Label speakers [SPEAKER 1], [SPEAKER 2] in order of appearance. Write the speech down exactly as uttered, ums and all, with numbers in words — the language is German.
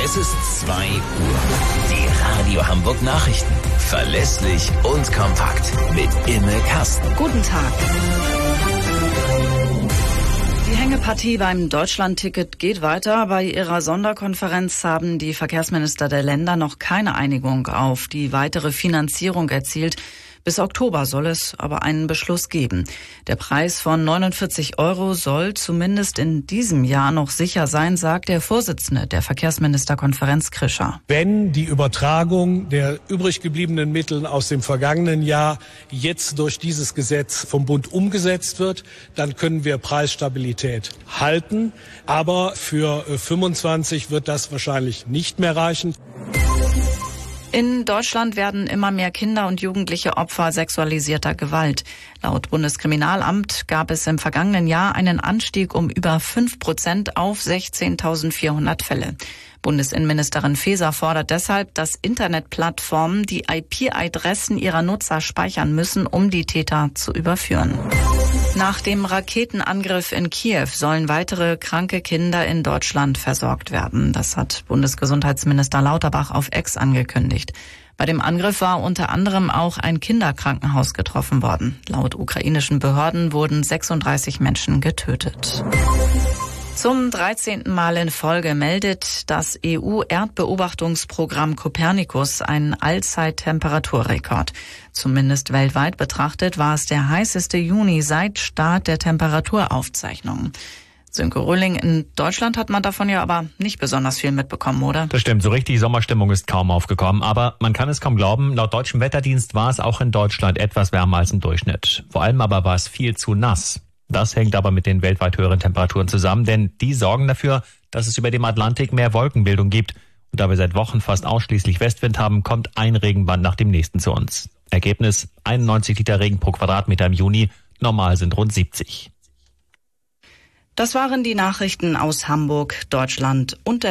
[SPEAKER 1] Es ist zwei Uhr. Die Radio Hamburg Nachrichten. Verlässlich und kompakt. Mit Imme Kasten.
[SPEAKER 2] Guten Tag. Die Hängepartie beim Deutschlandticket geht weiter. Bei ihrer Sonderkonferenz haben die Verkehrsminister der Länder noch keine Einigung auf die weitere Finanzierung erzielt. Bis Oktober soll es aber einen Beschluss geben. Der Preis von neunundvierzig Euro soll zumindest in diesem Jahr noch sicher sein, sagt der Vorsitzende der Verkehrsministerkonferenz Krischer.
[SPEAKER 3] Wenn die Übertragung der übrig gebliebenen Mittel aus dem vergangenen Jahr jetzt durch dieses Gesetz vom Bund umgesetzt wird, dann können wir Preisstabilität halten. Aber für fünfundzwanzig wird das wahrscheinlich nicht mehr reichen.
[SPEAKER 2] In Deutschland werden immer mehr Kinder und Jugendliche Opfer sexualisierter Gewalt. Laut Bundeskriminalamt gab es im vergangenen Jahr einen Anstieg um über fünf Prozent auf sechzehntausendvierhundert Fälle. Bundesinnenministerin Faeser fordert deshalb, dass Internetplattformen die I P-Adressen ihrer Nutzer speichern müssen, um die Täter zu überführen. Nach dem Raketenangriff in Kiew sollen weitere kranke Kinder in Deutschland versorgt werden. Das hat Bundesgesundheitsminister Lauterbach auf X angekündigt. Bei dem Angriff war unter anderem auch ein Kinderkrankenhaus getroffen worden. Laut ukrainischen Behörden wurden sechsunddreißig Menschen getötet. Zum dreizehnten Mal in Folge meldet das E U-Erdbeobachtungsprogramm Copernicus einen Allzeit-Temperaturrekord. Zumindest weltweit betrachtet war es der heißeste Juni seit Start der Temperaturaufzeichnungen. Sönke Röhling, in Deutschland hat man davon ja aber nicht besonders viel mitbekommen, oder?
[SPEAKER 4] Das stimmt, so richtig Sommerstimmung ist kaum aufgekommen. Aber man kann es kaum glauben, laut deutschem Wetterdienst war es auch in Deutschland etwas wärmer als im Durchschnitt. Vor allem aber war es viel zu nass. Das hängt aber mit den weltweit höheren Temperaturen zusammen, denn die sorgen dafür, dass es über dem Atlantik mehr Wolkenbildung gibt. Und da wir seit Wochen fast ausschließlich Westwind haben, kommt ein Regenband nach dem nächsten zu uns. Ergebnis: einundneunzig Liter Regen pro Quadratmeter im Juni, normal sind rund siebzig.
[SPEAKER 2] Das waren die Nachrichten aus Hamburg, Deutschland und der